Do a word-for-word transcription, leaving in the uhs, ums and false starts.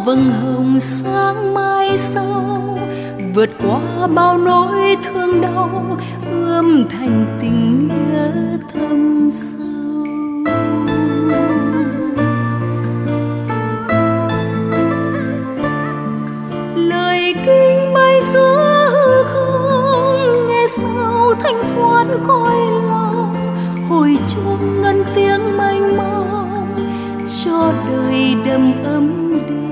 vầng hồng sáng mai sau, vượt qua bao nỗi thương đau, ươm thành tình nghĩa thâm sâu. Lời kinh bay giữa hư không, nghe sao thanh thoát cõi lòng, hồi chuông ngân tiếng mênh mông cho đời đầm ấm đêm.